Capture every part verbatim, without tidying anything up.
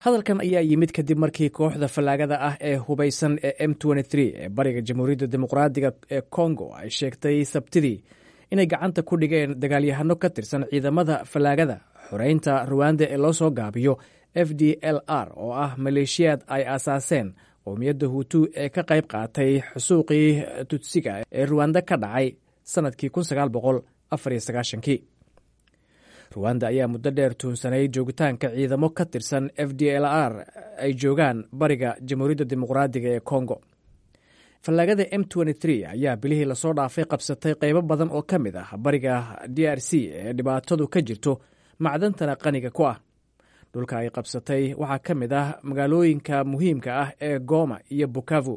hadalkan ayaa yimid kadib markii kooxda fallaagada ah ee hubaysan ee m ee bariga jamhuuriyadda dimuqraadiga ee kongo ay sheegtay sabtidii inay gacanta ku dhigeen dagaalyahano ka tirsan ciidamada fallaagada xoreynta ruwanda ee loo soo gaabiyo f d l r oo ah maleeshiyaad ay aasaaseen qowmiyadda hutu ee ka qayb qaatay xusuuqii tutsiga ee ruwanda ka dhacay sannadkii kii ruwanda ayaa muddo dheer tuunsanay joogitaanka ciidamo ka tirsan f d l r ay joogaan bariga jamhuuriyadda dimuqraadiga ee kongo fallaagada m ayaa bilihii lasoo dhaafay qabsatay qaybo badan oo ka mid ah bariga d r c ee dhibaatadu ka jirto macdantana qaniga ku ah dhulka ay qabsatay waxaa ka mid ah magaalooyinka muhiimka ah ee goma iyo bukavu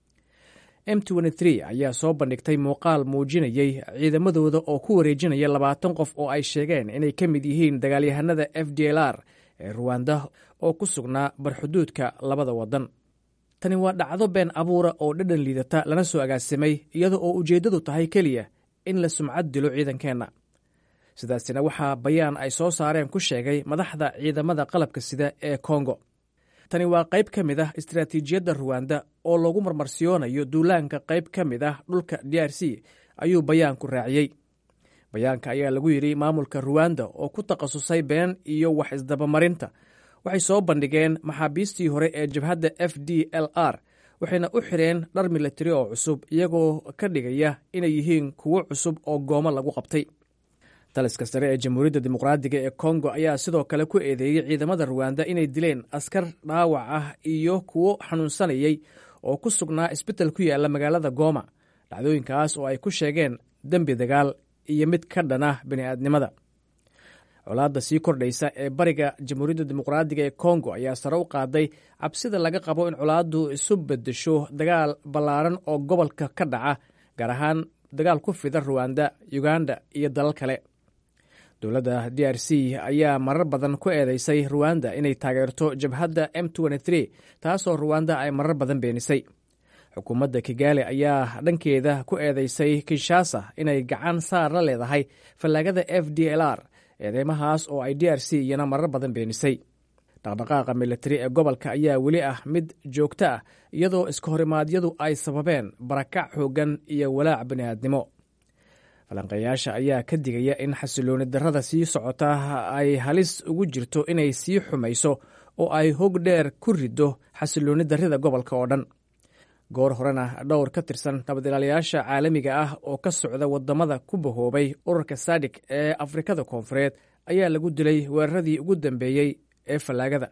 m ayaa soo bandhigtay muuqaal muujinayey ciidamadooda oo ku wareejinaya labaatan qof oo ay sheegeen inay ka mid yihiin dagaalyahanada f d l r ee ruwanda oo ku sugnaa barxuduudka labada waddan tani waa dhacdo been abuura oo dhadhan liidata lana soo agaasimay iyada oo ujeeddadu tahay keliya in la sumcad dilo ciidankeenna sidaasina waxaa bayaan ay soo saareen ku sheegay madaxda ciidamada qalabka sida ee kongo tani waa qayb ka mid ah istaraatiijiyadda ruwanda oo lagu marmarsiyoonayo duulaanka qayb ka mid ah dhulka d r c ayuu bayaanku raaciyey bayaanka ayaa lagu yidhi maamulka ruwanda oo ku takhasusay been iyo wax isdabamarinta waxay soo bandhigeen maxaabiistii hore ee jabhadda f d l r waxayna u xireen dhar milatari oo cusub iyagoo ka dhigaya inay yihiin kuwo cusub oo goomo lagu qabtay taliska sare ee jamhuuriyadda dimuqraadiga ee kongo ayaa sidoo kale ku eedeeyey ciidamada ruwanda inay dileen askar dhaawac ah iyo kuwo xanuunsanayay oo ku sugnaa isbital ku yaalla magaalada goma dhacdooyinkaas oo ay ku sheegeen dembi dagaal iyo mid ka dhan ah bini'aadnimada colaadda sii kordhaysa ee bariga jamhuuriyadda dimuqraadiga ee kongo ayaa sare u qaaday cabsida laga qabo in colaaddu isu beddesho dagaal ballaaran oo gobolka ka dhaca gaar ahaan dagaal ku fida ruwanda uganda iyo dalal kale dowladda d r c ayaa marar badan ku eedeysay ruwanda inay taageerto jabhadda m taasoo ruwanda ay marar badan beenisay xukuumadda kigaali ayaa dhankeeda ku eedeysay kinshasa inay gacan saar la leedahay fallaagada f d l r eedeymahaas oo ay d r c iyana marar badan beenisay dhaqdhaqaaqa militari ee gobolka ayaa weli ah mid joogto ah iyadoo iska horimaadyadu ay sababeen barakac xooggan iyo walaac bini'aadnimo falanqeeyaasha ayaa ka digaya in xasilooni darrada sii socota ay halis ugu jirto inay sii xumayso oo ay hog dheer ku riddo xasilooni darrida gobolka oo dhan goor horena dhowr ka tirsan nabadilaalayaasha caalamiga ah oo ka socda waddamada ku bahoobay ururka sadik ee afrikada koonfureed ayaa lagu dilay weeraradii ugu dambeeyey ee fallaagada